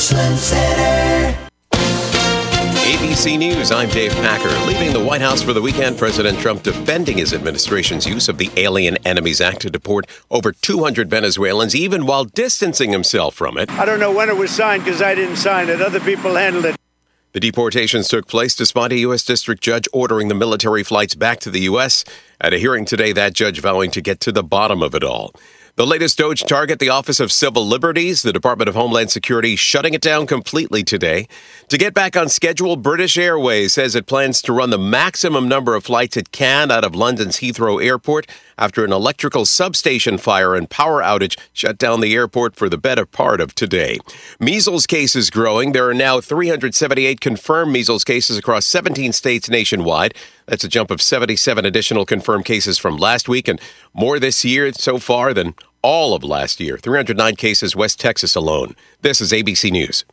Richland Center. ABC News, I'm Dave Packer. Leaving the White House for the weekend, President Trump defending his administration's use of the Alien Enemies Act to deport over 200 Venezuelans, even while distancing himself from it. I don't know when it was signed because I didn't sign it. Other people handled it. The deportations took place despite a U.S. district judge ordering the military flights back to the U.S. At a hearing today, that judge vowing to get to the bottom of it all. The latest DOJ target, the Office of Civil Liberties, the Department of Homeland Security shutting it down completely today. To get back on schedule, British Airways says it plans to run the maximum number of flights it can out of London's Heathrow Airport after an electrical substation fire and power outage shut down the airport for the better part of today. Measles cases growing. There are now 378 confirmed measles cases across 17 states nationwide. That's a jump of 77 additional confirmed cases from last week and more this year so far than all of last year. 309 cases West Texas alone. This is ABC News.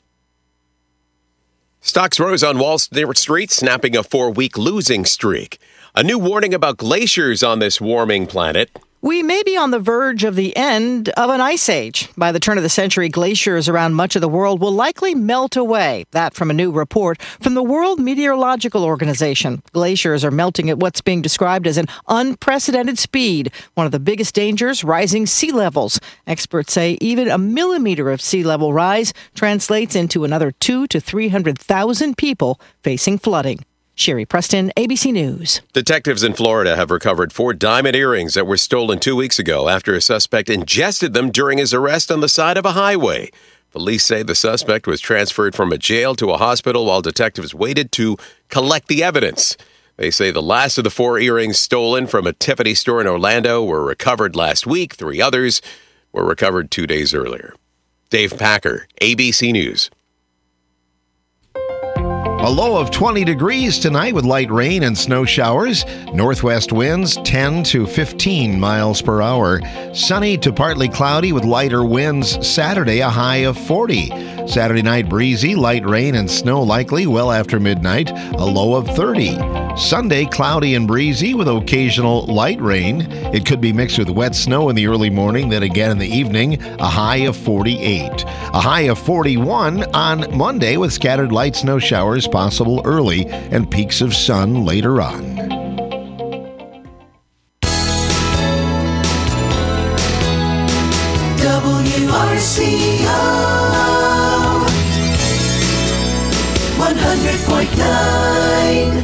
Stocks rose on Wall Street, snapping a 4-week losing streak. A new warning about glaciers on this warming planet. We may be on the verge of the end of an ice age. By the turn of the century, glaciers around much of the world will likely melt away. That from a new report from the World Meteorological Organization. Glaciers are melting at what's being described as an unprecedented speed. One of the biggest dangers, rising sea levels. Experts say even a millimeter of sea level rise translates into another 200,000 to 300,000 people facing flooding. Sherry Preston, ABC News. Detectives in Florida have recovered 4 diamond earrings that were stolen 2 weeks ago after a suspect ingested them during his arrest on the side of a highway. Police say the suspect was transferred from a jail to a hospital while detectives waited to collect the evidence. They say the last of the 4 earrings stolen from a Tiffany store in Orlando were recovered last week. 3 others were recovered 2 days earlier. Dave Packer, ABC News. A low of 20 degrees tonight with light rain and snow showers. Northwest winds 10 to 15 miles per hour. Sunny to partly cloudy with lighter winds Saturday, a high of 40. Saturday night breezy, light rain and snow likely well after midnight, a low of 30. Sunday cloudy and breezy with occasional light rain. It could be mixed with wet snow in the early morning, then again in the evening, a high of 48. A high of 41 on Monday with scattered light snow showers possible early and peaks of sun later on. WRCO 100.9.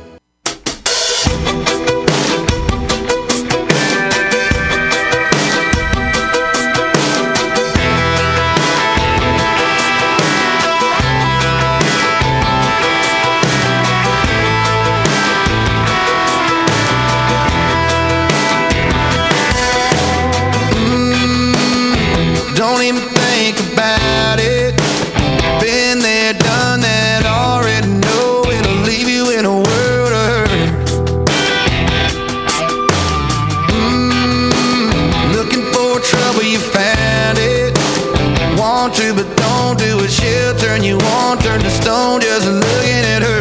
Don't even think about it. Been there, done that, already know it'll leave you in a world of hurt. Looking for trouble, you found it. Want to, but don't do it. She'll turn you on, turn to stone, just looking at her.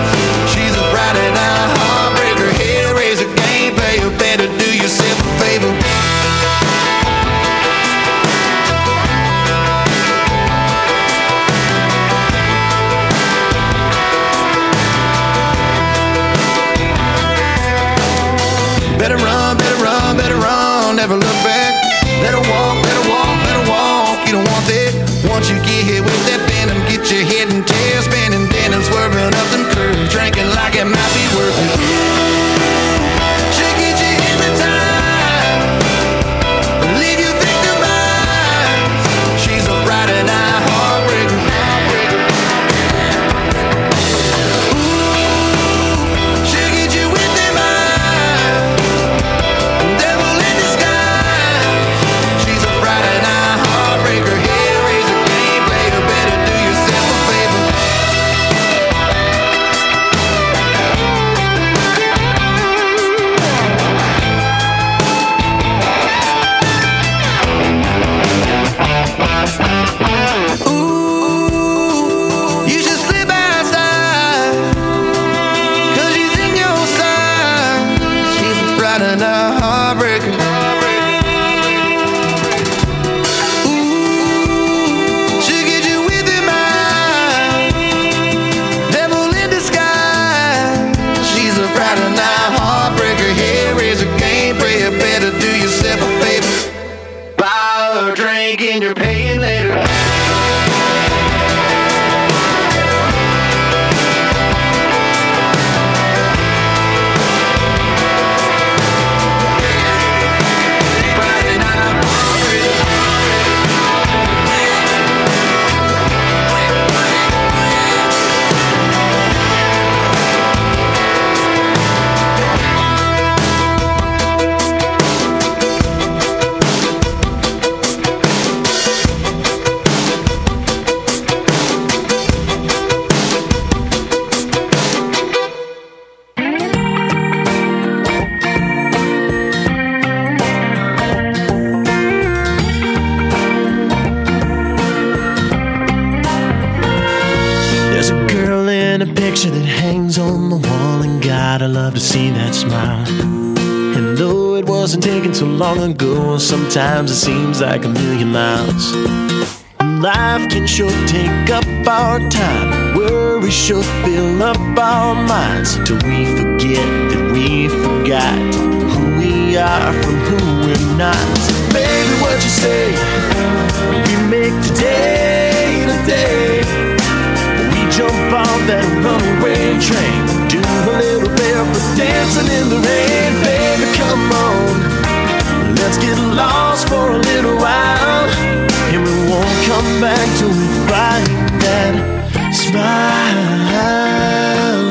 Favor and you're paying later. That hangs on the wall, and God, I love to see that smile. And though it wasn't taken so long ago, sometimes it seems like a million miles. Life can sure take up our time, worry sure fill up our minds, till we forget that we forgot who we are from who we're not. Baby, what you say? We make today the day. Jump on that runaway train, do a little barefoot dancing in the rain. Baby, come on, let's get lost for a little while, and we won't come back till we find that smile.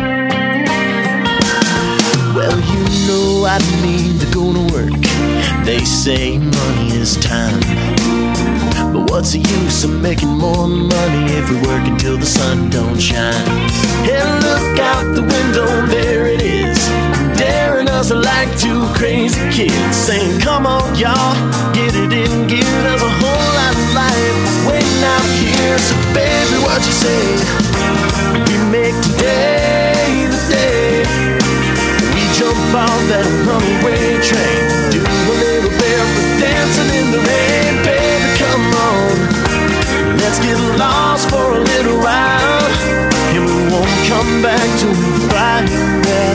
Well, you know I need to go to work. They say money is time, but what's the use of making more money if we work until the sun don't shine? And look out the window, there it is, daring us like two crazy kids, saying, come on, y'all, get it in gear. There's a whole lot of life waiting out here. So baby, what you say? We make today the day. We jump on that runaway train, do a little barefoot dancing in the rain. Baby, come on, let's get lost for a little while, and we won't come back till we find that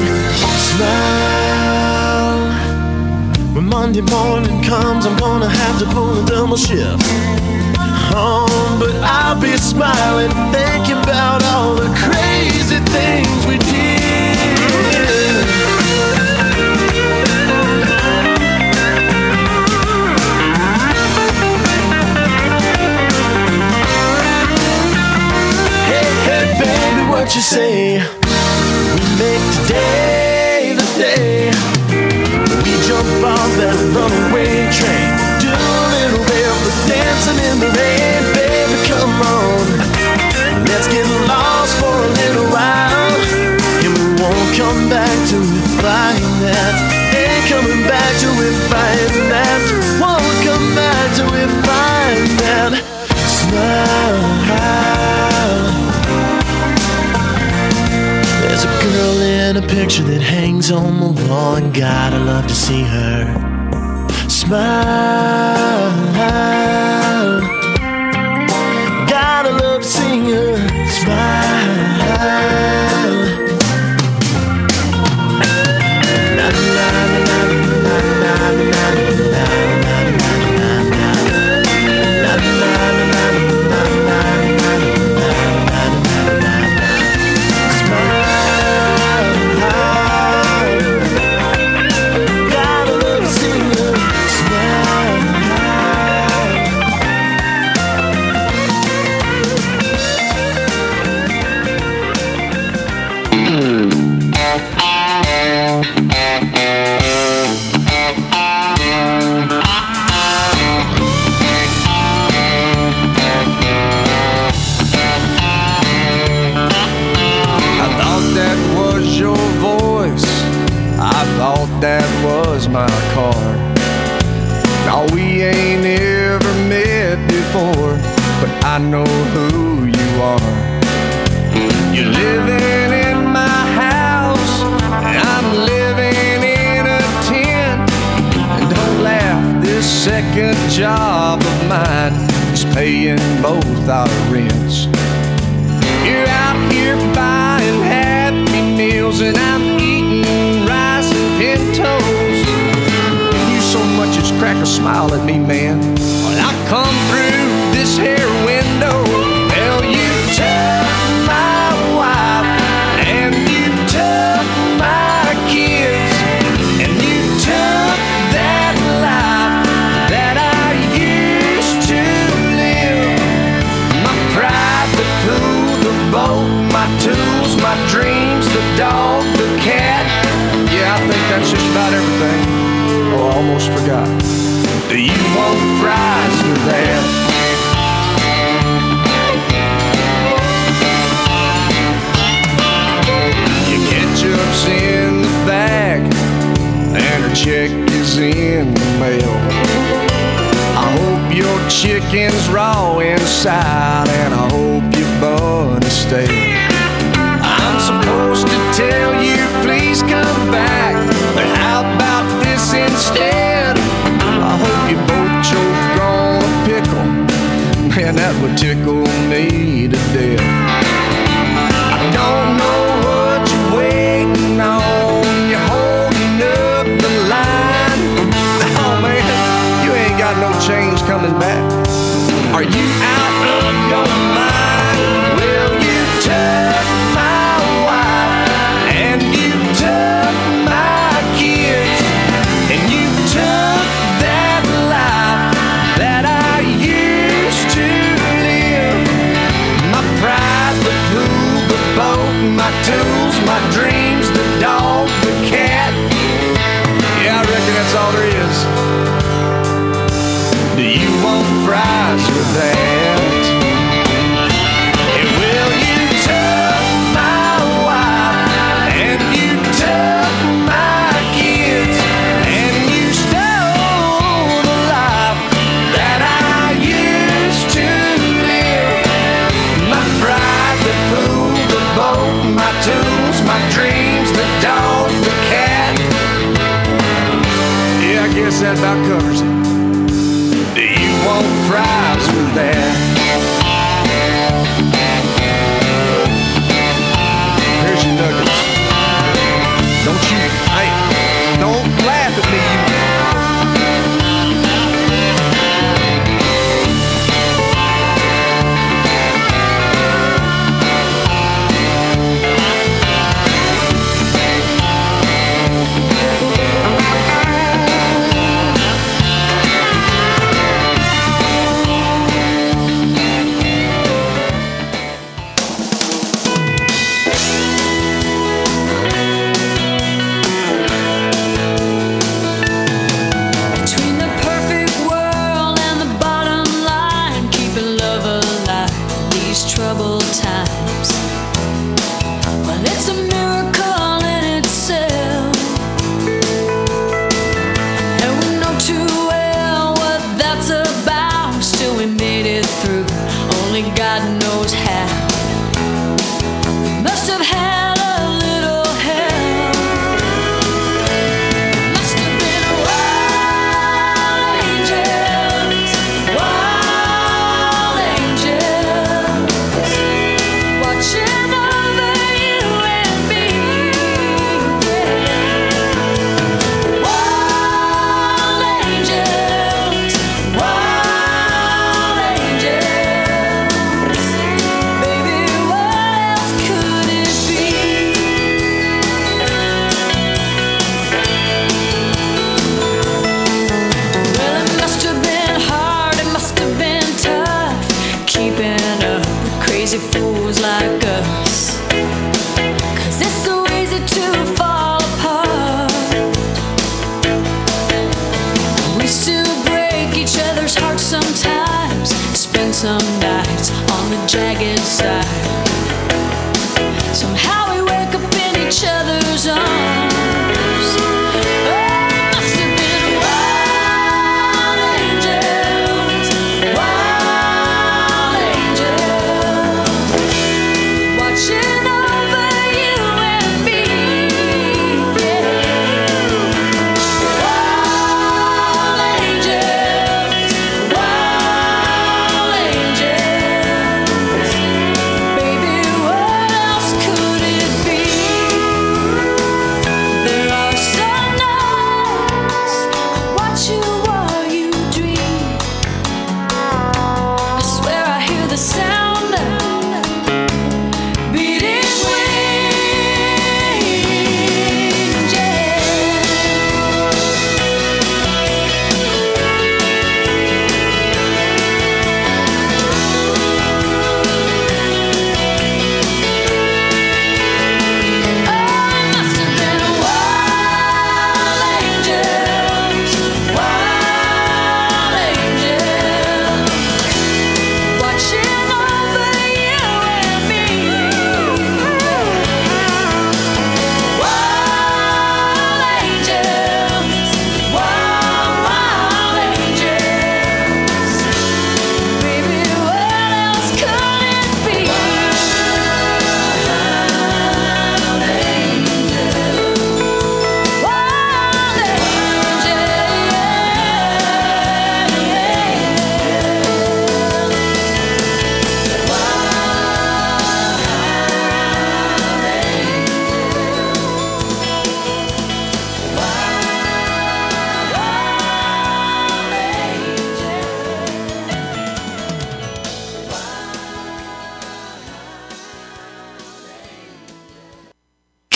smile. When Monday morning comes, I'm gonna have to pull a double shift. Oh, but I'll be smiling, thinking about all the crazy things we did. What you say? We make today the day. We jump on that runaway train, do a little barefoot dancing in the rain. Baby, come on, let's get lost for a little while, and we won't come back till we find that. Ain't coming back till we find that. Won't come back till we find that smile. There's a girl in a picture that hangs on the wall, and God, I love to see her smile. God, I love to see her smile. Na, na, na, na, na, na, na, na, that was my car. Now we ain't ever met before, but I know who you are. You're living in my house, and I'm living in a tent. And don't laugh, this second job of mine is paying both our rents. You're out here buying Happy Meals, and I'm eating rice and pintos. You so much as crack a smile at me, man, I come through this here window. Well, you took my wife, and you took my kids, and you took that life that I used to live. My pride, the pool, the boat, my tools, my dreams, the dog, the cat. Yeah, I think that's just about everything. Oh, I almost forgot. Do you want fries with that? Your ketchup's in the bag, and her check is in the mail. I hope your chicken's raw inside, and I hope your bun is stale. I'm supposed to tell you, please come back, but how about this instead? I hope you both choke on a pickle. Man, that would tickle me to death. I don't know what you're waiting on. You're holding up the line. Oh man, you ain't got no change coming back. Are you out of your mind? Well, you took my wife, and you took my kids, and you took that life that I used to live. My pride, the pool, the boat, my tools, my dreams, the dog, the cat. Yeah, I reckon that's all there is. Do you want fries with that? And well, you took my wife, and you took my kids, and you stole the life that I used to live. My pride, the pool, the boat, my tools, my dreams, the dog, the cat. Yeah, I guess that about covers it. Do you want fries with that? Here's your nuggets. Don't you, hey, don't laugh at me, Between the perfect world and the bottom line, keeping love alive in these troubled times. Well, it's a miracle in itself, and we know too well what that's about. Still, we made it through. Only God knows how. We must have had a little help. Must have been wild angels, watching over you and me. Yeah. Wild angels, baby, what else could it be? Well, it must have been hard, it must have been tough, keeping up with crazy fools like us. 'Cause it's so easy to fall apart. We still break each other's hearts sometimes, spend some nights on the jagged side. Somehow we wake up in each other's arms. Oh, it must have been wild angels, watching over you and me. Yeah. Wild angels, baby,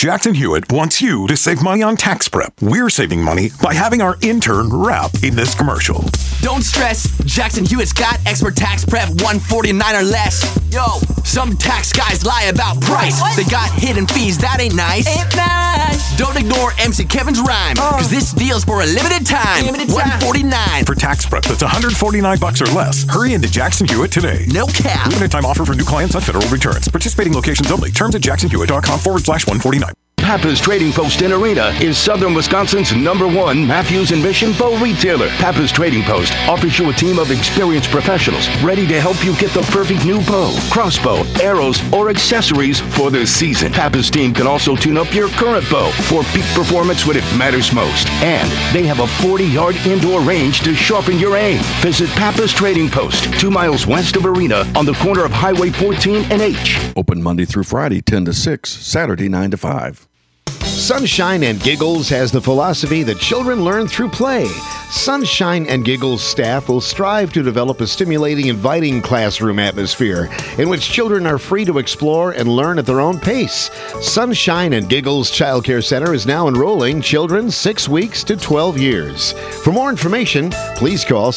Jackson Hewitt wants you to save money on tax prep. We're saving money by having our intern rap in this commercial. Don't stress, Jackson Hewitt's got expert tax prep, $149 or less. Yo, some tax guys lie about price. They got hidden fees, that ain't nice. Don't ignore MC Kevin's rhyme, cause this deal's for a limited time. $149 for tax prep that's $149 or less. Hurry into Jackson Hewitt today. No cap. Limited time offer for new clients on federal returns. Participating locations only. Terms at jacksonhewitt.com/149. Pappas Trading Post in Arena is Southern Wisconsin's #1 Matthews and Mission bow retailer. Pappas Trading Post offers you a team of experienced professionals ready to help you get the perfect new bow, crossbow, arrows, or accessories for the season. Pappas team can also tune up your current bow for peak performance when it matters most. And they have a 40-yard indoor range to sharpen your aim. Visit Pappas Trading Post, 2 miles west of Arena on the corner of Highway 14 and H. Open Monday through Friday, 10 to 6, Saturday, 9 to 5. Sunshine and Giggles has the philosophy that children learn through play. Sunshine and Giggles staff will strive to develop a stimulating, inviting classroom atmosphere in which children are free to explore and learn at their own pace. Sunshine and Giggles Child Care Center is now enrolling children 6 weeks to 12 years. For more information, please call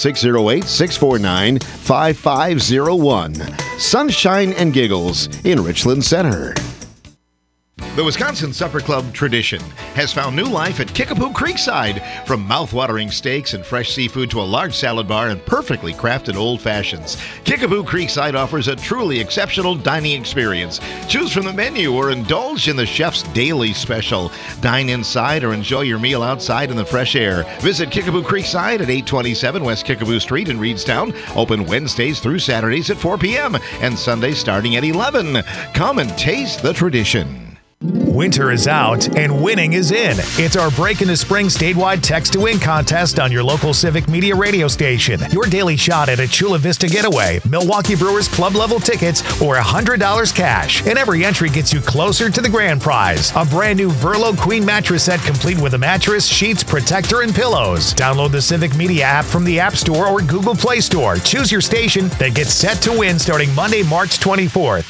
608-649-5501. Sunshine and Giggles in Richland Center. The Wisconsin Supper Club tradition has found new life at Kickapoo Creekside. From mouth-watering steaks and fresh seafood to a large salad bar and perfectly crafted old fashions, Kickapoo Creekside offers a truly exceptional dining experience. Choose from the menu or indulge in the chef's daily special. Dine inside or enjoy your meal outside in the fresh air. Visit Kickapoo Creekside at 827 West Kickapoo Street in Reedstown. Open Wednesdays through Saturdays at 4 p.m. and Sundays starting at 11. Come and taste the tradition. Winter is out and winning is in. It's our Break into Spring statewide Text to Win contest on your local Civic Media radio station. Your daily shot at a Chula Vista getaway, Milwaukee Brewers club level tickets, or $100 cash. And every entry gets you closer to the grand prize, a brand new Verlo Queen mattress set complete with a mattress, sheets, protector, and pillows. Download the Civic Media app from the App Store or Google Play Store. Choose your station that gets set to win starting Monday, March 24th.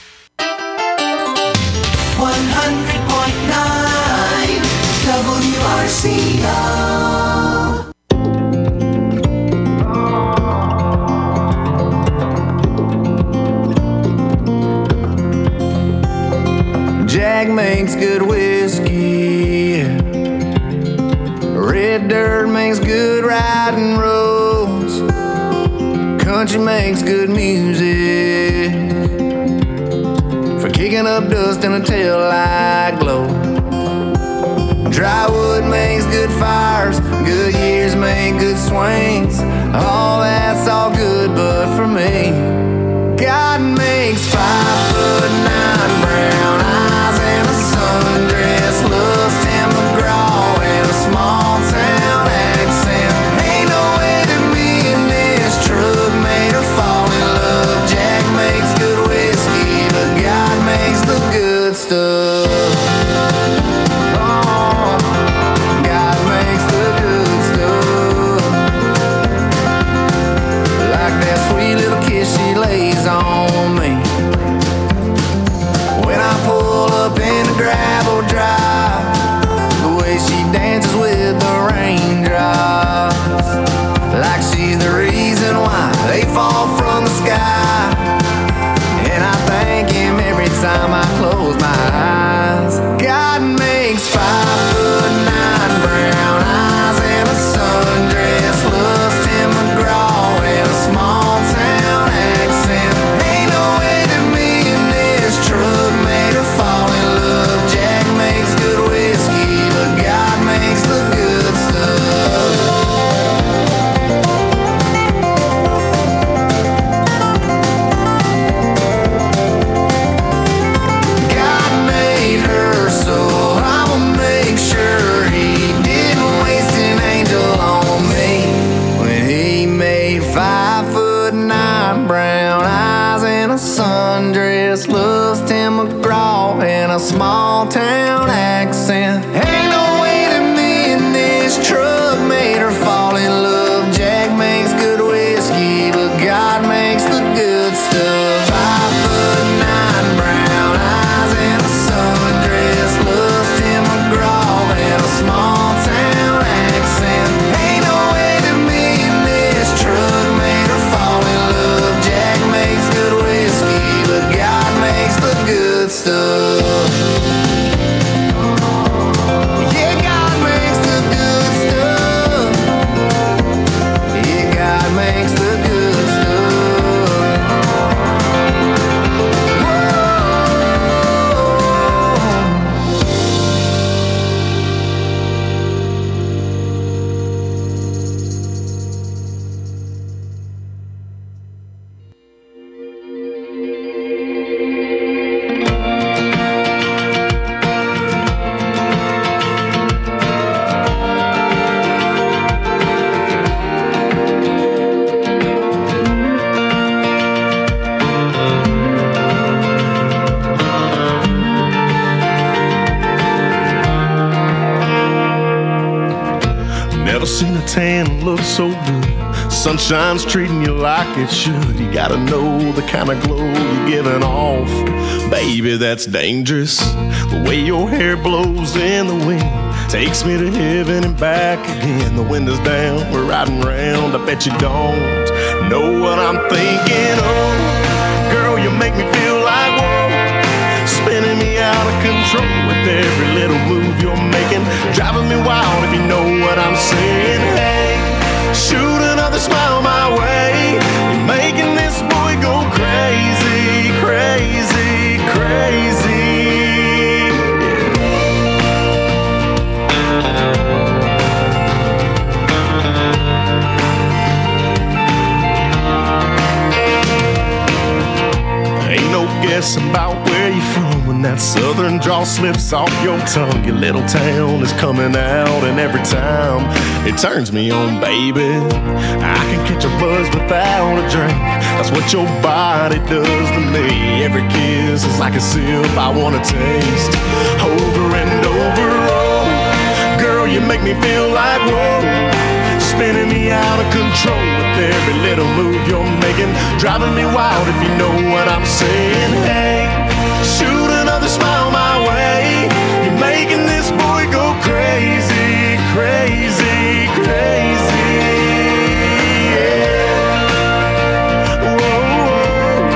100.9 WRCO. Jack makes good whiskey. Red dirt makes good riding roads. Country makes good music for kicking up dust in a taillight glow. Dry wood makes good fires, good years make good swings. All that's all good, but for me, God makes 5'9" brown eyes and a sundress, loves Tim McGraw and a small town accent. Ain't no way that me and this truck made her fall in love. Jack makes good whiskey, but God makes the good stuff. Oh, God makes the good stuff. Like that sweet little kiss she lays on me when I pull up in a gravel drive. The way she dances with the raindrops, like she's the reason why they fall from the sky. And I thank him every time I close my eyes. God makes 5'9" brown eyes and a sundress, loves Tim McGraw and a small town accent. Ain't no way that me and this truck made her fall in love. Jack makes good whiskey, but God makes the good stuff. God made her, so I'ma make sure he didn't waste an angel on me when he made 5'9" brown eyes and a sundress, loves Tim McGraw and a small town accent. Ain't no way that me and this truck made her fall in love. Jack makes good whiskey, but God makes the good stuff. 5'9" brown eyes and a sundress, loves a tan, looks so good. Sunshine's treating you like it should. You gotta know the kind of glow you're giving off. Baby, that's dangerous. The way your hair blows in the wind takes me to heaven and back again. The windows down, we're riding round. I bet you don't know what I'm thinking of. Girl, you make me feel like whoa, spinning me out of control with every little move you're making, driving me wild if you know what I'm saying. Hey, shoot another smile my way. You're making this boy go crazy, crazy, crazy. Ain't no guessing about where you're from when that southern drawl slips off your tongue. Your little town is coming out, and every time it turns me on, baby. I can catch a buzz without a drink. That's what your body does to me. Every kiss is like a sip I wanna taste over and over. Oh, girl, you make me feel like whoa, spinning me out of control with every little move you're making, driving me wild if you know what I'm saying. Hey, shoot another smile my way. You're making this boy go crazy, crazy, crazy. Yeah. Whoa,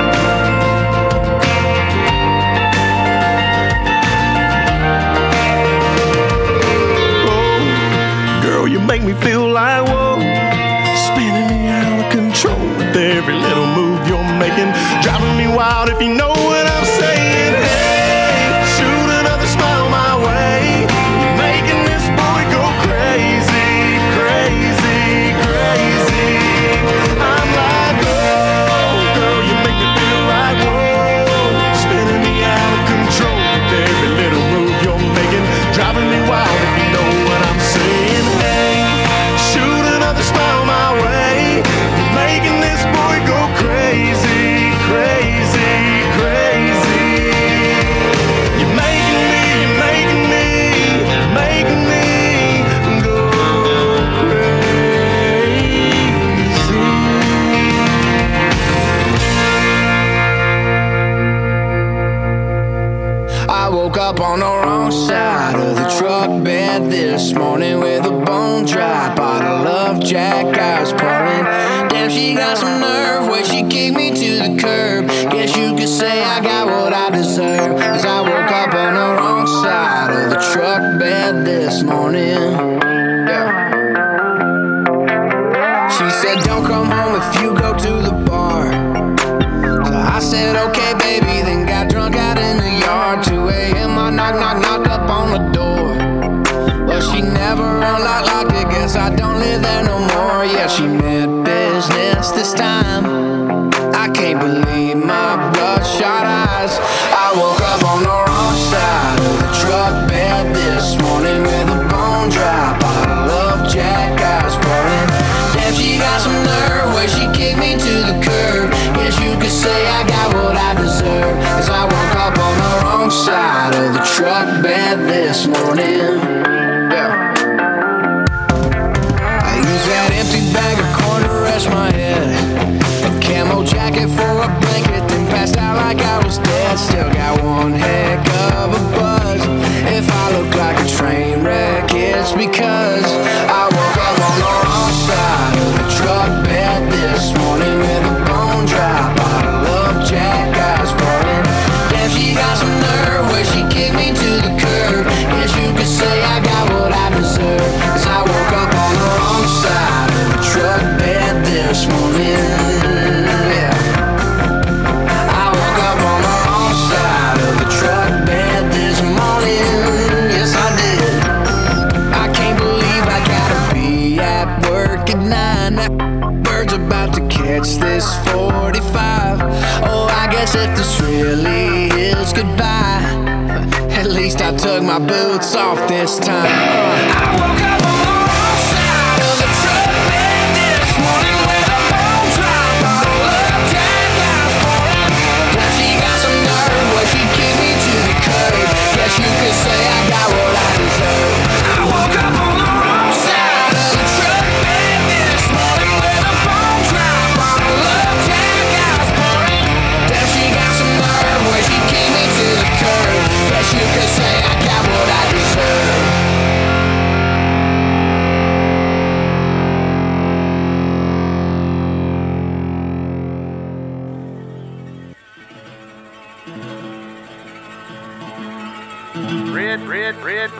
whoa. Girl, you make me feel like whoa, spinning me out of control with every little move you're making, driving me wild if you know what I'm saying. Hey, shoot another smile my way. You're making this boy go crazy, crazy, crazy. I'm like, oh, girl, you make me feel like whoa, spinning me out of control with every little move you're making, driving me wild if you know what I'm saying. Hey, shoot another smile my way. You're making this boy go crazy, crazy, crazy. You're making me, you're making me, you're making me go crazy. I woke up on the wrong side of the truck bed this morning with a bone dry bottle of Jack I was pouring. Damn, she got some nerve where she kicked me to the curb. Guess you could say I got what I deserve, 'cause I woke up on the wrong side of the truck bed this morning. Yeah. She said don't come home if you go to the bar. So I said okay baby, then got drunk out in the yard. 2 a.m. I knock up on the door. Well, she never unlocked it, guess I don't live there no more. Yeah, she meant business this time. I can't believe my bloodshot eyes. I woke up on the wrong side of the truck bed this morning with a bone dry bottle of Jack I was pouring. Damn, she got some nerve where she kicked me to the curb. Guess you could say I got what I deserve, 'cause I woke up on the wrong side of the truck bed this morning. Yeah. I used that empty bag of corn to rest my head, a camo jacket for a blanket, then passed out like I was dead. Still got one heck of a buzz. If I look like a train wreck, it's because I woke up on the wrong side of the truck bed this morning with a bone dry bottle of Jack I was pouring. Damn, she got some nerve where she kicked me to the curb. Guess you could say I got what I deserve, 'cause I woke up on the wrong side of the truck bed this morning. Yeah. I woke up on the wrong side of the truck bed this morning. Yes, I did. I can't believe I gotta be at work at 9. That bird's about to catch this 45. Oh, I guess if this really is goodbye, at least I took my boots off this time. I woke up on the wrong side of the truck bed this morning with a bone dry bottle of Jack I was pouring. Now she got some nerve where she kicked me to the curb. Guess you could say I got what I deserve. I woke up on the wrong side of the truck bed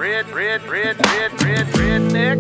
redneck.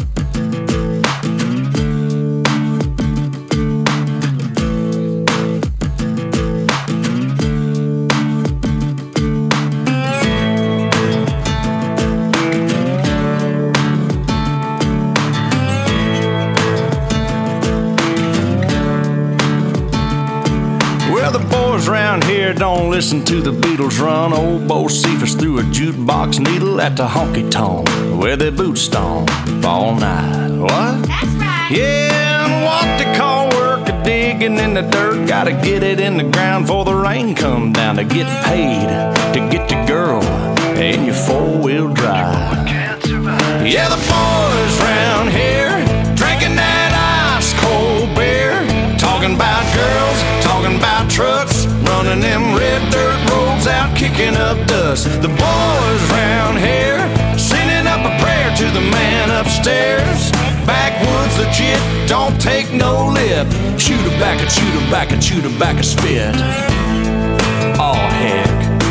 Well, the boys around here don't listen to the Beatles run. Old Bo Cephas threw a jukebox needle at the honky-tonk where they boot stomp all night. What? That's right. Yeah, and what they call work a digging in the dirt. Gotta get it in the ground before the rain come down to get paid to get your girl in your four-wheel drive. Yeah, the boys round here drinking that ice-cold beer, talking about girls, talking about trucks, running them red dirt roads out, kicking up dust. The boys round here sending up a prayer to the man upstairs. Backwoods legit, don't take no lip. Shoot her back and shoot her back and shoot her back a spit. Oh heck.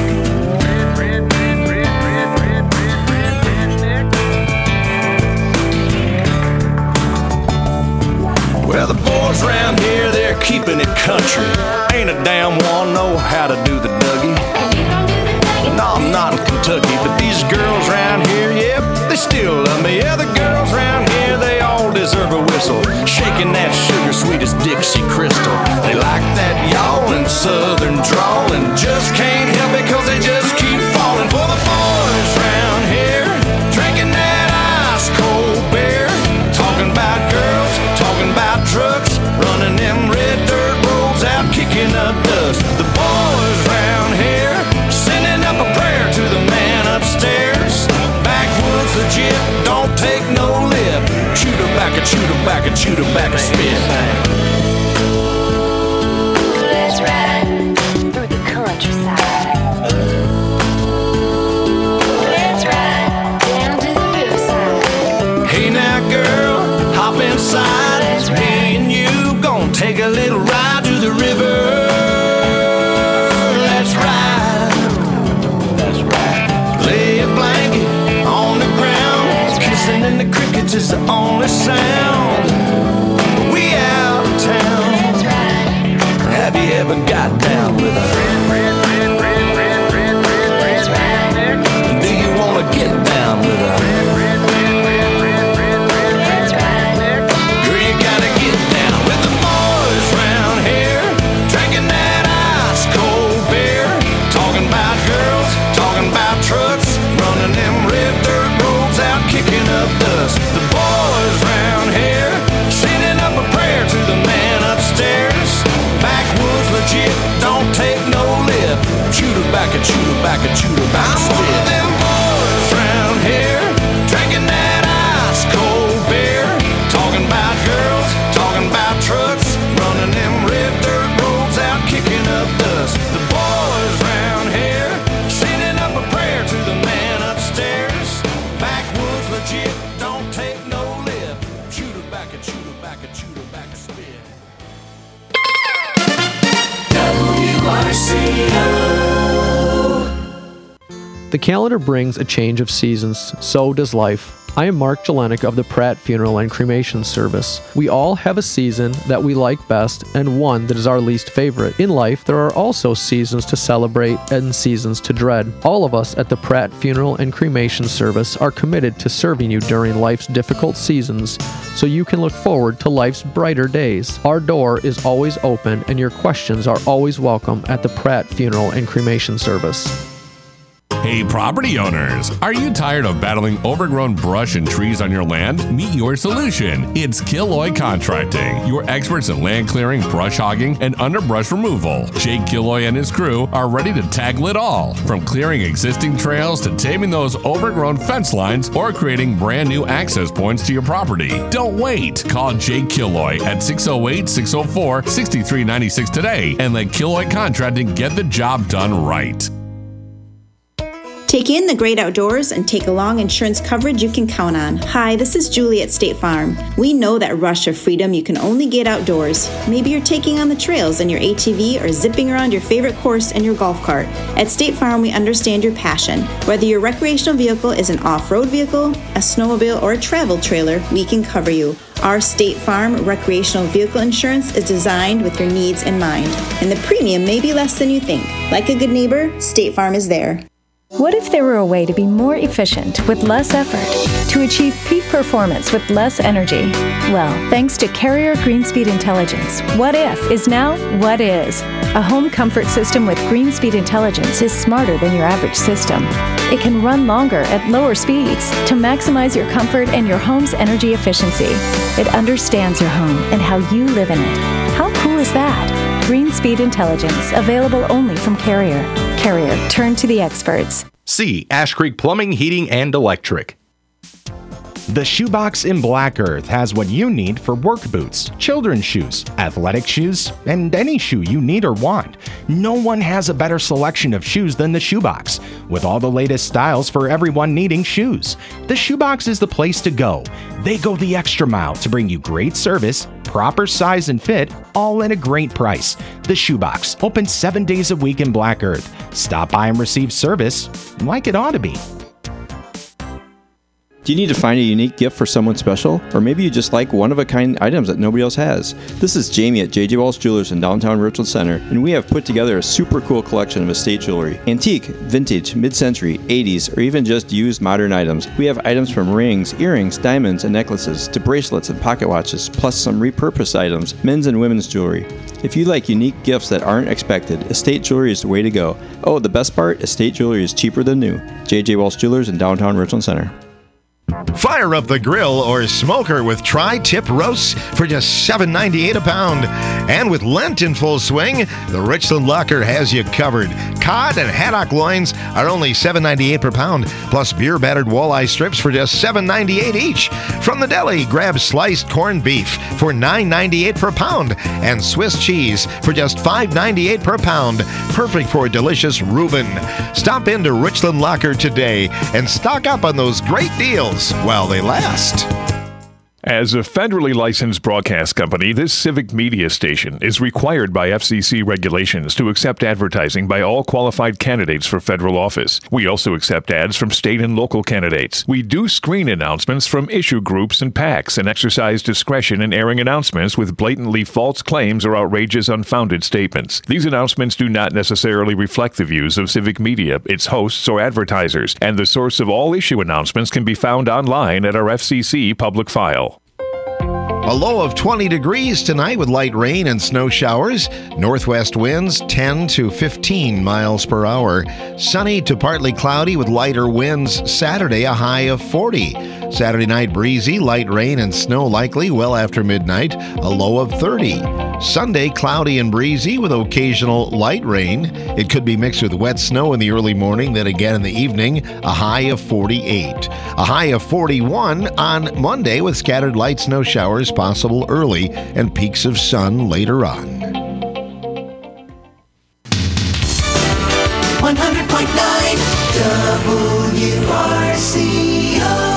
Well, the boys around here, they're keeping it country. Ain't a damn one know how to do the Dougie. No, I'm not in Kentucky, but these girls around here, yep, they still love me. Yeah, the girls around here, they all deserve a whistle. Shaking that sugar sweet as Dixie Crystal. They like that yawling southern drawl and just can't help it 'cause they just keep falling for the boys around here, drinking that ice cold beer, talking about girls, talking about trucks, running them red dirt roads out, kicking up dust. The boys round here sending up a prayer to the man upstairs. Backwoods legit, don't take no lip. Shoot her back and shoot her back and shoot her back a spit. Let's ride through the countryside. Let's ride down to the riverside. Hey now girl, hop inside. Me and you gon' take a little ride to the river. Let's ride. That's right. Lay a blanket on the ground. Kissing in the crickets is the only sound. We out of town. That's right. Have you ever got down with a That's right. Do you wanna get down with a trucks, running them red dirt roads out, kicking up dust. The boys round here sending up a prayer to the man upstairs. Backwoods legit, don't take no lip. Shoot her back and shoot her back and shoot her back. I'm one of them boys round here drinking that ice cold beer, talking about girls, talking about trucks, running them red dirt roads out, kicking up dust. The boys round here sending up a prayer to the man upstairs. Backwoods legit, don't take no lip. Shoot her back and shoot her back and shoot her back a spit. The calendar brings a change of seasons, so does life. I am Mark Jelenik of the Pratt Funeral and Cremation Service. We all have a season that we like best and one that is our least favorite. In life, there are also seasons to celebrate and seasons to dread. All of us at the Pratt Funeral and Cremation Service are committed to serving you during life's difficult seasons so you can look forward to life's brighter days. Our door is always open and your questions are always welcome at the Pratt Funeral and Cremation Service. Hey property owners, are you tired of battling overgrown brush and trees on your land? Meet your solution. It's Killoy Contracting, your experts in land clearing, brush hogging, and underbrush removal. Jake Killoy and his crew are ready to tackle it all, from clearing existing trails to taming those overgrown fence lines or creating brand new access points to your property. Don't wait. Call Jake Killoy at 608-604-6396 today and let Killoy Contracting get the job done right. Take in the great outdoors and take along insurance coverage you can count on. Hi, this is Julie at State Farm. We know that rush of freedom you can only get outdoors. Maybe you're taking on the trails in your ATV or zipping around your favorite course in your golf cart. At State Farm, we understand your passion. Whether your recreational vehicle is an off-road vehicle, a snowmobile, or a travel trailer, we can cover you. Our State Farm recreational vehicle insurance is designed with your needs in mind, and the premium may be less than you think. Like a good neighbor, State Farm is there. What if there were a way to be more efficient with less effort, to achieve peak performance with less energy? Well, thanks to Carrier Greenspeed Intelligence, What If is now What Is. A home comfort system with Greenspeed Intelligence is smarter than your average system. It can run longer at lower speeds to maximize your comfort and your home's energy efficiency. It understands your home and how you live in it. How cool is that? Greenspeed Intelligence, available only from Carrier. Carrier, turn to the experts. C. Ash Creek Plumbing, Heating, and Electric. The Shoebox in Black Earth has what you need for work boots, children's shoes, athletic shoes, and any shoe you need or want. No one has a better selection of shoes than the Shoebox, with all the latest styles for everyone needing shoes. The Shoebox is the place to go. They go the extra mile to bring you great service, proper size and fit, all at a great price. The Shoebox, open 7 days a week in Black Earth. Stop by and receive service like it ought to be. Do you need to find a unique gift for someone special? Or maybe you just like one-of-a-kind items that nobody else has? This is Jamie at J.J. Walsh Jewelers in downtown Richland Center, and we have put together a super cool collection of estate jewelry. Antique, vintage, mid-century, 80s, or even just used modern items. We have items from rings, earrings, diamonds, and necklaces, to bracelets and pocket watches, plus some repurposed items, men's and women's jewelry. If you like unique gifts that aren't expected, estate jewelry is the way to go. Oh, the best part? Estate jewelry is cheaper than new. J.J. Walsh Jewelers in downtown Richland Center. Fire up the grill or smoker with tri-tip roasts for just $7.98 a pound. And with Lent in full swing, the Richland Locker has you covered. Cod and haddock loins are only $7.98 per pound, plus beer-battered walleye strips for just $7.98 each. From the deli, grab sliced corned beef for $9.98 per pound and Swiss cheese for just $5.98 per pound. Perfect for a delicious Reuben. Stop into Richland Locker today and stock up on those great deals while they last. As a federally licensed broadcast company, this civic media station is required by FCC regulations to accept advertising by all qualified candidates for federal office. We also accept ads from state and local candidates. We do screen announcements from issue groups and PACs and exercise discretion in airing announcements with blatantly false claims or outrageous unfounded statements. These announcements do not necessarily reflect the views of civic media, its hosts, or advertisers, and the source of all issue announcements can be found online at our FCC public file. A low of 20 degrees tonight with light rain and snow showers. Northwest winds 10 to 15 miles per hour. Sunny to partly cloudy with lighter winds Saturday, a high of 40. Saturday night breezy, light rain and snow likely well after midnight, a low of 30. Sunday cloudy and breezy with occasional light rain. It could be mixed with wet snow in the early morning, then again in the evening, a high of 48. A high of 41 on Monday with scattered light snow showers possible early and peaks of sun later on. 100.9 WRCO.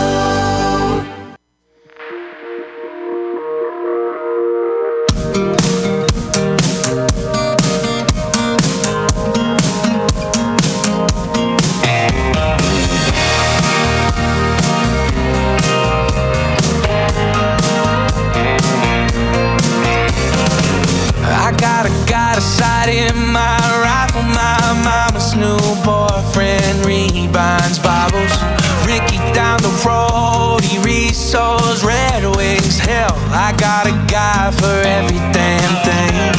Got a sight in my rifle, my mama's new boyfriend rebinds Bibles. Ricky down the road, he reads those Red Wings. Hell, I got a guy for every damn thing.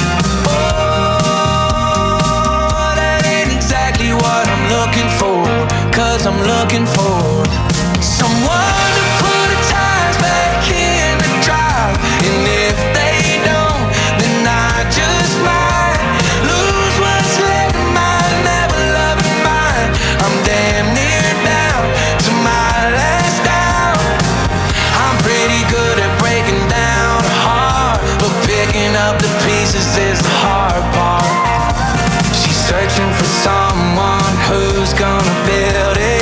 Oh, that ain't exactly what I'm looking for, 'cause I'm looking for someone to put the tires back in the drive. And if they don't, then I just might lose what's left of my never loving mind. I'm damn near down to my last down. I'm pretty good at breaking down a heart, but picking up the pieces is the hard part. She's searching for someone who's gonna build it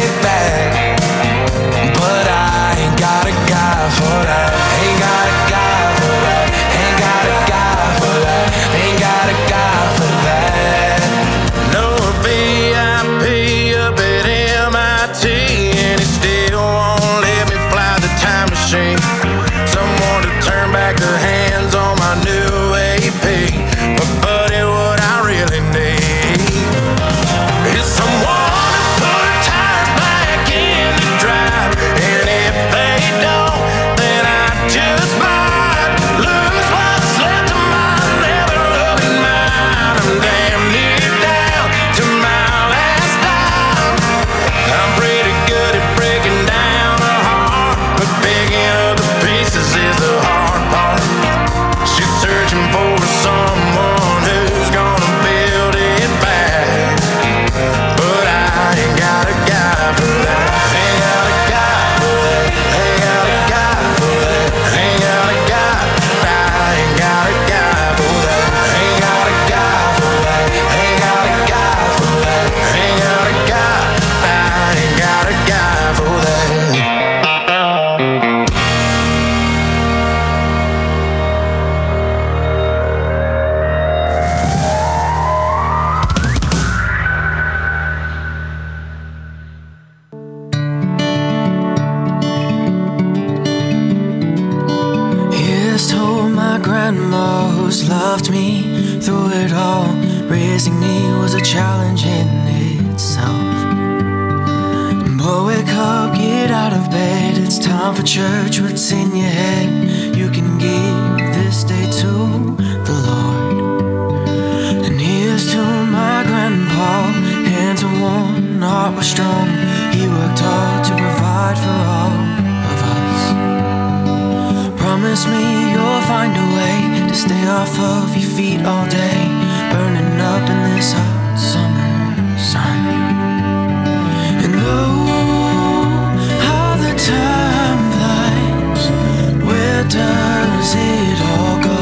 grandma who's loved me through it all. Raising me was a challenge in itself. But wake up, get out of bed. It's time for church. What's in your head? You can give this day to the Lord. And here's to my grandpa. Hands are warm, heart was strong. He worked hard to provide for all of us. Promise me you'll find a way to stay off of your feet all day, burning up in this hot summer sun. And oh, how the time flies. Where does it all go?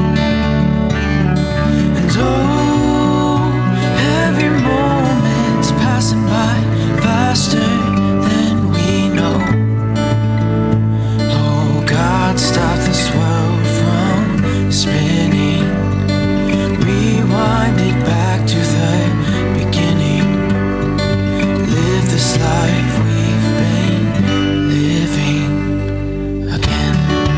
And oh, every moment's passing by faster than we know. Oh God, stop this world from spinning. Rewind it back to the beginning. Live this life we've been living again.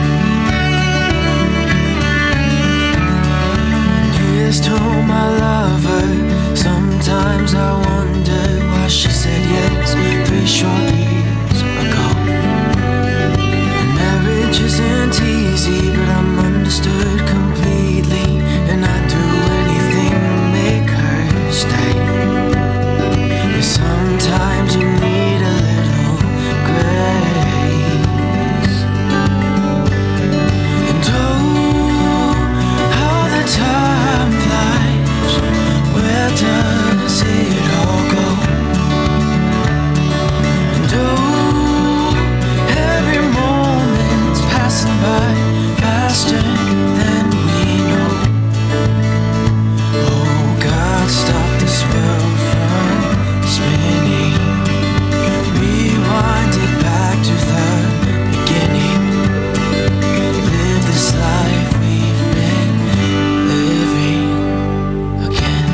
And here's to my lover. Sometimes I wonder why she said yes 3 short years ago. And marriage isn't easy, but I'm understood completely, and I'd do anything to make her stay. Yeah, sometimes you need a little grace. And oh, how the time flies. Where does it all go? And oh, every moment's passing by faster than we know. Oh God, stop this world from spinning. Rewind it back to the beginning. Live this life we've been living again.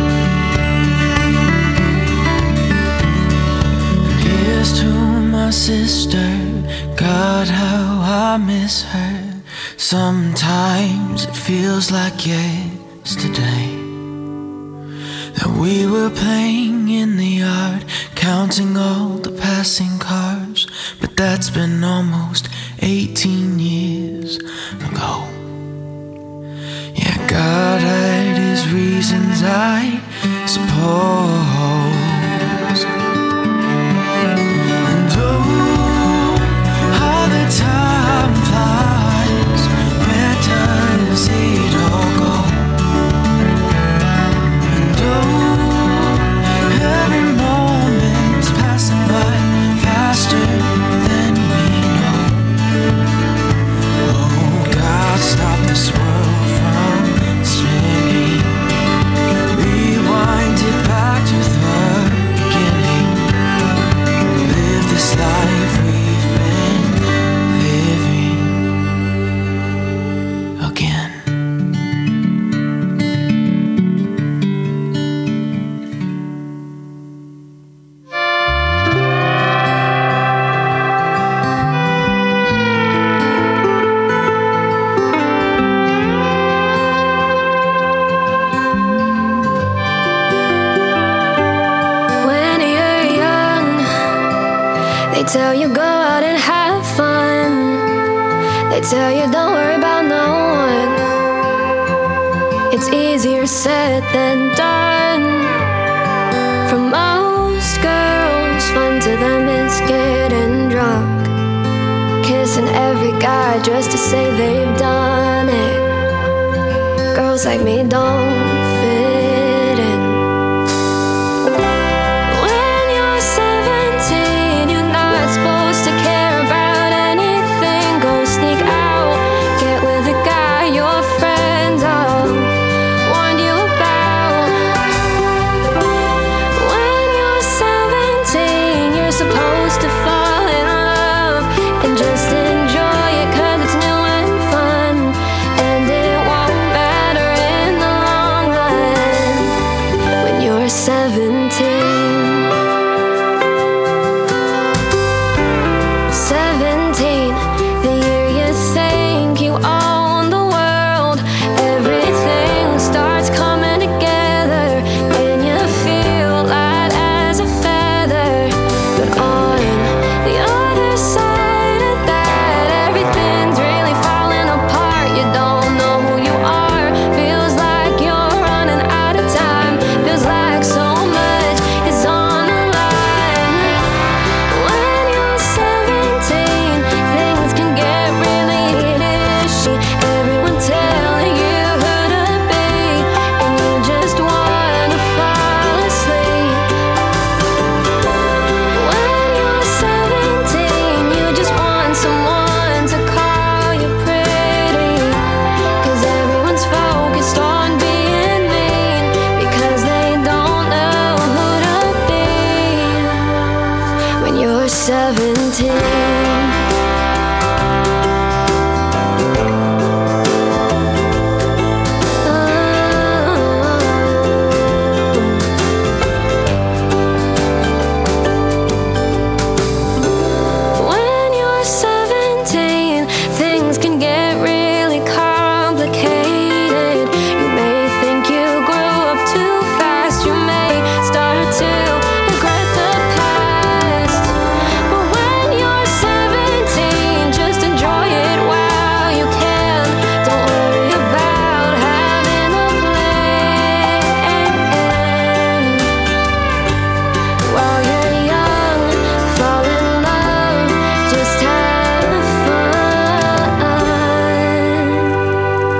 And here's to my sister. God, how I miss her. Sometimes it feels like yesterday that we were playing in the yard, counting all the passing cars. But that's been almost 18 years ago. Yeah, God had his reasons, I suppose. And oh, how the time flies. Where does it all go? And oh, every moment's passing by faster than we know. Oh God, stop this world from spinning. Rewind it back to the beginning. Live this life we've been living again. When you're young, they tell you go out and have fun. They tell you don't worry about no one. It's easier said than done. For most girls, fun to them is getting drunk, kissing every guy just to say they've done it. Girls like me don't fit in. When you're 17, you're not supposed to care about anything. Go sneak out, get with a guy your friends all warned you about. When you're 17, you're supposed to fall in love and just enjoy it 'cause it's new and fun, and it won't matter in the long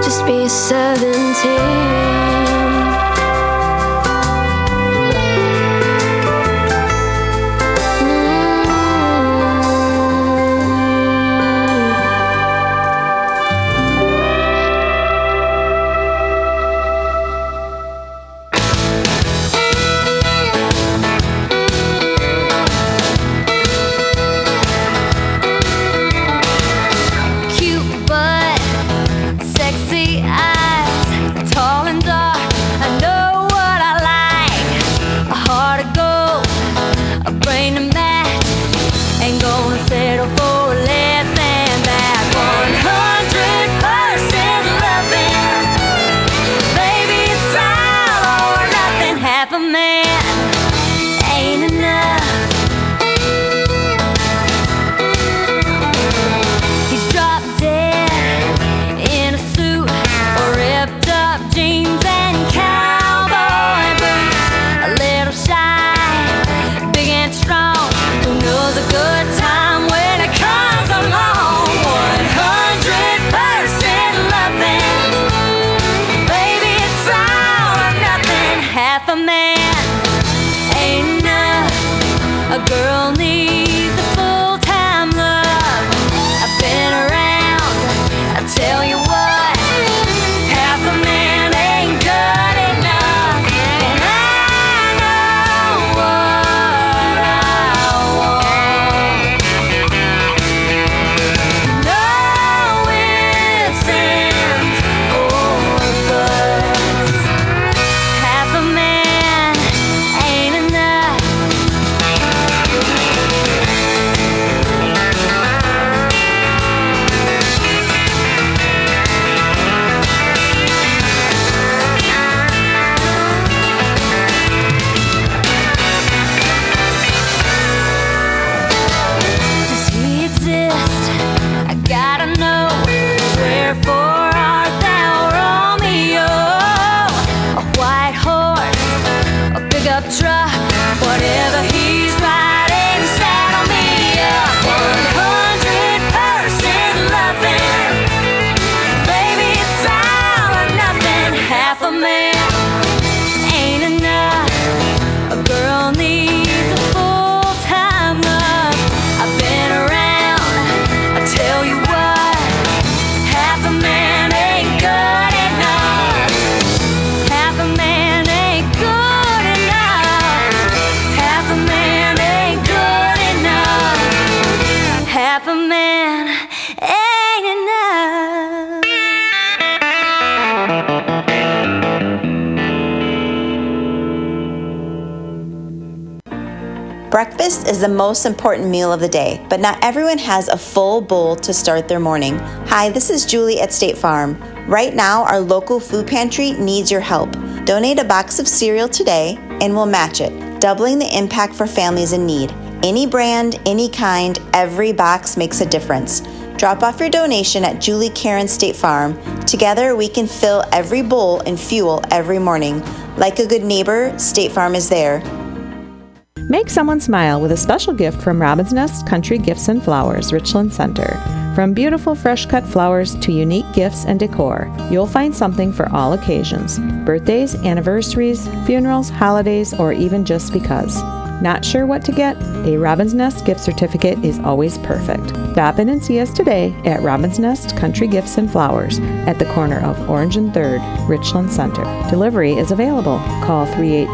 just be 17. Breakfast is the most important meal of the day, but not everyone has a full bowl to start their morning. Hi, this is Julie at State Farm. Right now, our local food pantry needs your help. Donate a box of cereal today and we'll match it, doubling the impact for families in need. Any brand, any kind, every box makes a difference. Drop off your donation at Julie Karen State Farm. Together, we can fill every bowl and fuel every morning. Like a good neighbor, State Farm is there. Make someone smile with a special gift from Robin's Nest Country Gifts and Flowers, Richland Center. From beautiful fresh-cut flowers to unique gifts and decor, you'll find something for all occasions. Birthdays, anniversaries, funerals, holidays, or even just because. Not sure what to get? A Robin's Nest gift certificate is always perfect. Stop in and see us today at Robin's Nest Country Gifts and Flowers at the corner of Orange and 3rd, Richland Center. Delivery is available. Call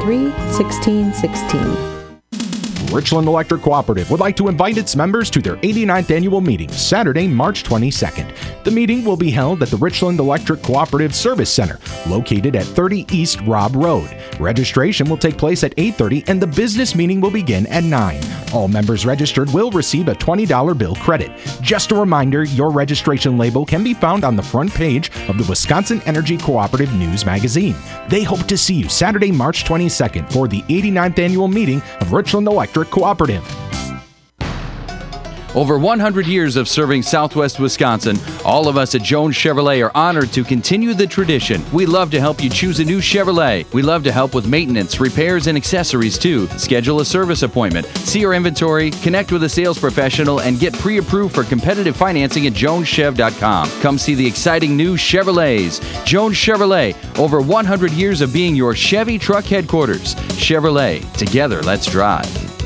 383-1616. Richland Electric Cooperative would like to invite its members to their 89th annual meeting, Saturday, March 22nd. The meeting will be held at the Richland Electric Cooperative Service Center, located at 30 East Robb Road. Registration will take place at 8:30 and the business meeting will begin at 9. All members registered will receive a $20 bill credit. Just a reminder, your registration label can be found on the front page of the Wisconsin Energy Cooperative News magazine. They hope to see you Saturday, March 22nd for the 89th annual meeting of Richland Electric Cooperative. Over 100 years of serving Southwest Wisconsin, all of us at Jones Chevrolet are honored to continue the tradition. We love to help you choose a new Chevrolet. We love to help with maintenance, repairs, and accessories too. Schedule a service appointment, see our inventory, connect with a sales professional, and get pre-approved for competitive financing at joneschev.com. Come see the exciting new Chevrolets. Jones Chevrolet, over 100 years of being your Chevy truck headquarters. Chevrolet, together let's drive.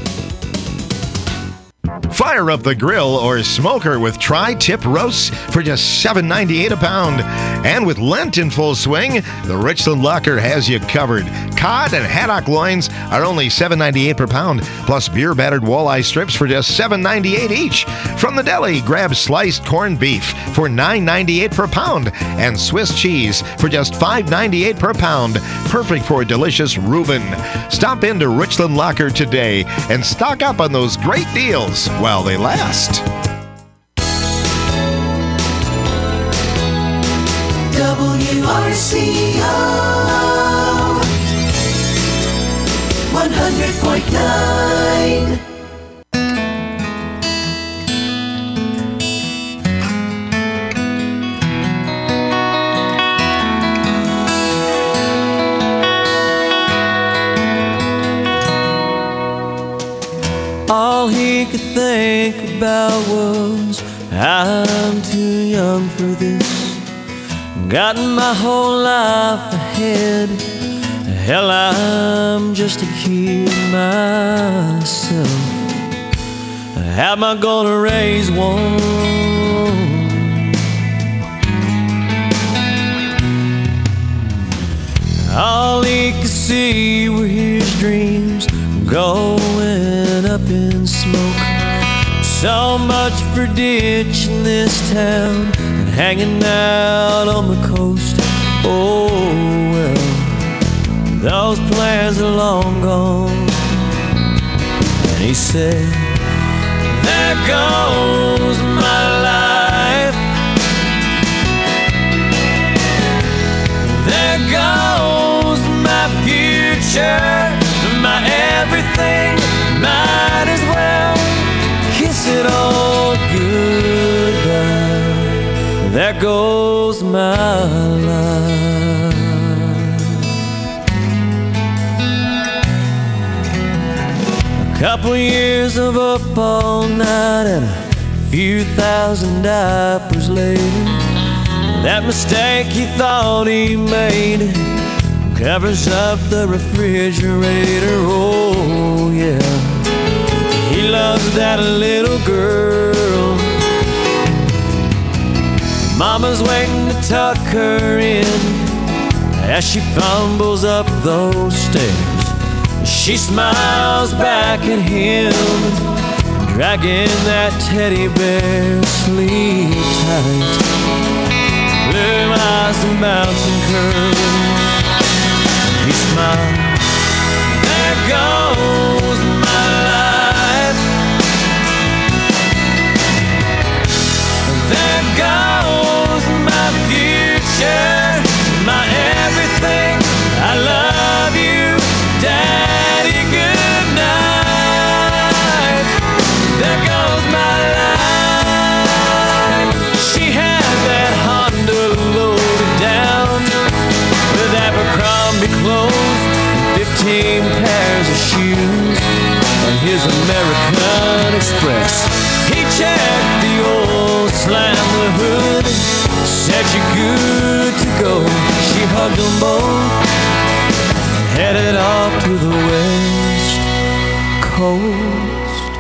Fire up the grill or smoker with tri-tip roasts for just $7.98 a pound. And with Lent in full swing, the Richland Locker has you covered. Cod and haddock loins are only $7.98 per pound, plus beer-battered walleye strips for just $7.98 each. From the deli, grab sliced corned beef for $9.98 per pound and Swiss cheese for just $5.98 per pound. Perfect for a delicious Reuben. Stop into Richland Locker today and stock up on those great deals while they last. WRCO 100.9. All he could think about was, I'm too young for this. Got my whole life ahead. Hell, I'm just a kid myself. How am I gonna raise one? All he could see were his dreams going up in smoke. So much for ditching this town and hanging out on the coast. Oh well, those plans are long gone. And he said, there goes my life. There goes my future, my everything. Might as well kiss it all goodbye. There goes my life. A couple years of up all night and a few thousand diapers later, that mistake he thought he made covers up the refrigerator. Oh yeah, he loves that little girl. Mama's waiting to tuck her in as she fumbles up those stairs. She smiles back at him, dragging that teddy bear. Sleep tight, blue eyes and mountain curls. He smiles, there goes my life. There goes my future, my everything. I love you, Daddy, good night. There goes my life. She had that Honda loaded down with Abercrombie clothes and 15 pairs of shoes on his American Express. He checked the old, slammed the hood, said you're good to go. She hugged them both, headed off to the West Coast.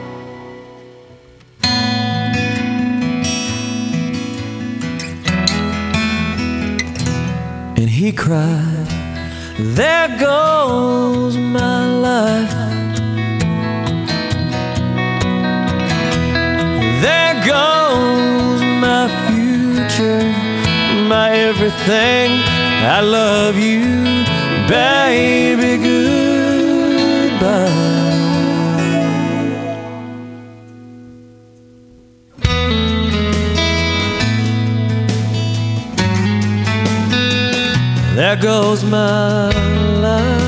And he cried, there goes my life. There goes my future, my everything. I love you, baby, goodbye. There goes my life.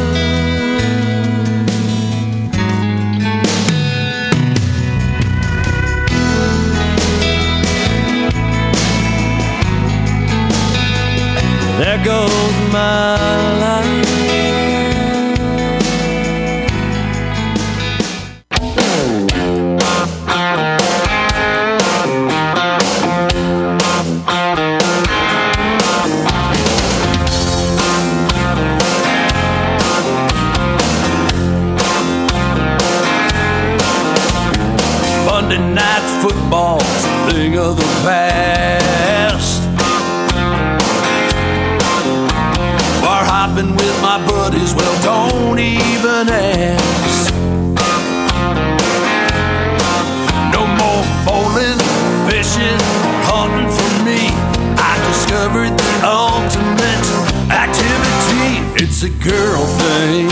There goes my life. Monday night football's a thing of the past. Bar hopping with my buddies, well, don't even ask. No more bowling, fishing, hunting for me. I discovered the ultimate activity. It's a girl thing.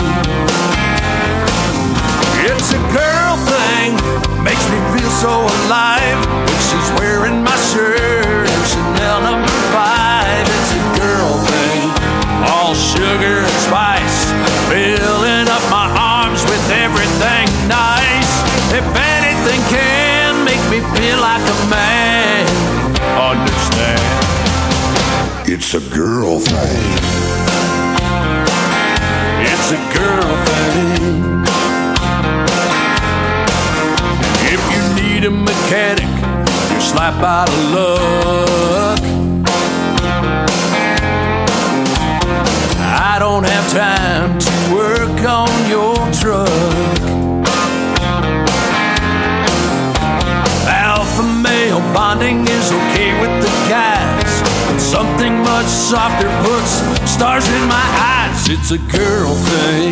It's a girl thing. Makes me feel so alive when she's wearing my shirt and Chanel No. 5. It's a girl thing. All sugar and spice, filling up my arms with everything nice. If anything can make me feel like a man, understand, it's a girl thing. It's a girl thing. If you need a mechanic, you're slapped out of luck. I don't have time to work on your truck. Alpha male bonding is okay with the guys, but something much softer puts stars in my eyes. It's a girl thing.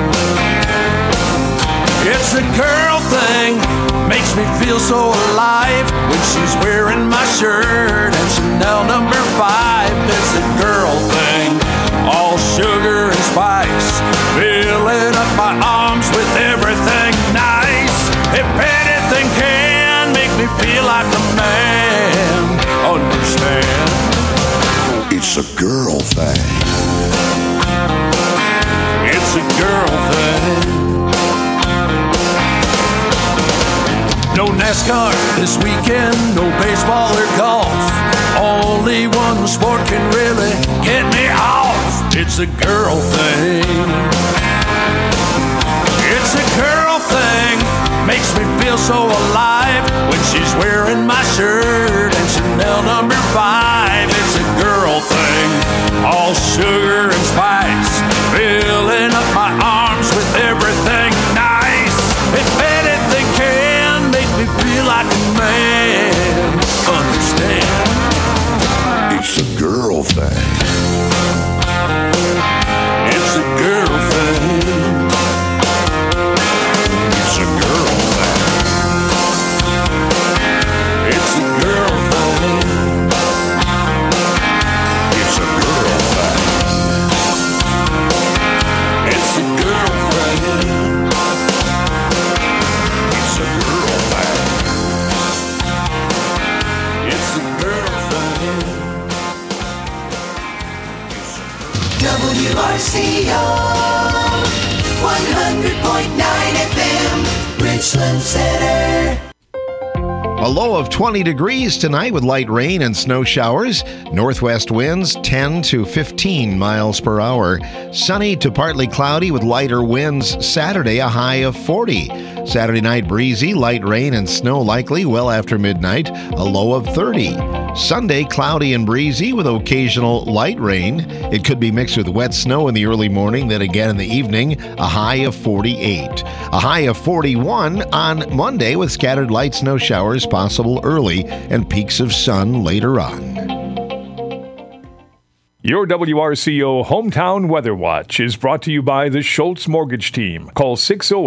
It's a girl thing. Makes me feel so alive when she's wearing my shirt and Chanel No. 5. It's a girl thing. All sugar and spice, filling up my arms with everything nice. If anything can make me feel like a man, understand, it's a girl thing. It's a girl thing. No NASCAR this weekend, no baseball or golf. Only one sport can really get me off. It's a girl thing. It's a girl thing. Makes me feel so alive when she's wearing my shirt and Chanel No. 5. It's a girl thing. All sugar and spice, filling up my arms with everything nice. If anything can make me feel like a man, understand, it's a girl thing. It's a girl thing. It's a girl thing. It's a girl thing. It's a girl thing. It's a girl thing. It's a girl thing. It's a girl thing. WRCO 100.9 FM, Richland Center. A low of 20 degrees tonight with light rain and snow showers. Northwest winds 10 to 15 miles per hour. Sunny to partly cloudy with lighter winds Saturday, a high of 40. Saturday night breezy, light rain and snow likely well after midnight, a low of 30. Sunday cloudy and breezy with occasional light rain. It could be mixed with wet snow in the early morning, then again in the evening, a high of 48. A high of 41 on Monday with scattered light snow showers possible early and peaks of sun later on. Your WRCO Hometown Weather Watch is brought to you by the Schultz Mortgage Team. Call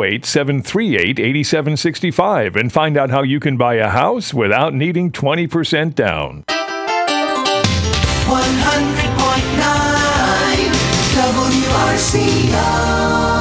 608-738-8765 and find out how you can buy a house without needing 20% down. 100.9 WRCO.